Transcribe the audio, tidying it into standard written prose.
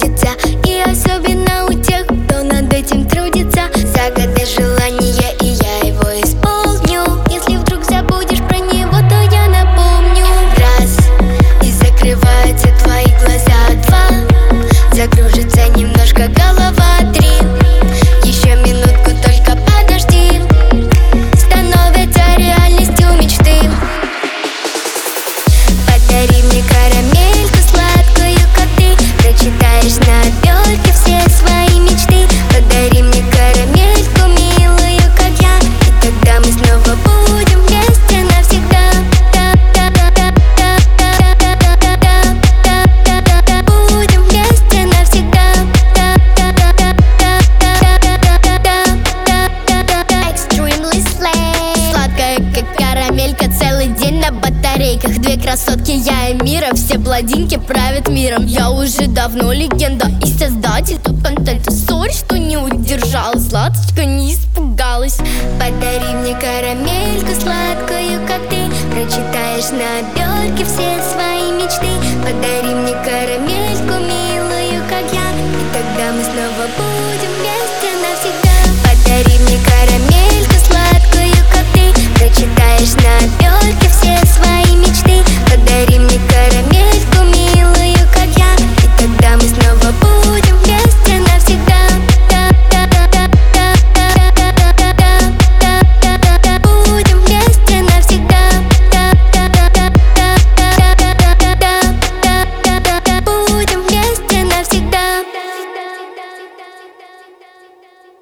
сбудется. И особенно у тех, кто над этим трудится. Загадай желание, и я его исполню. Если вдруг забудешь про него, то я напомню. Раз, и закрываются твои глаза. Два, закружится немножко голова. Три, еще минутку только подожди. Становятся реальностью мечты. Подари мне карамельку сладкую, как ты прочитаешь на обертке все свои мечты. Подари мне карамельку милую, как я, и тогда мы снова будем вместе навсегда. Будем вместе навсегда. Extremely slay. Сладкая, как карамелька, целый день на батарейках. Две красотки, я и Мира, все бладинки правят миром. Я уже давно легенда и создатель топ-контента. Сори, что не удержалась, Златочка не испугалась. Подари мне карамельку сладкую, как ты прочитаешь на обертке все свои мечты. Подари мне карамельку милую, как я, и тогда мы снова будем вместе.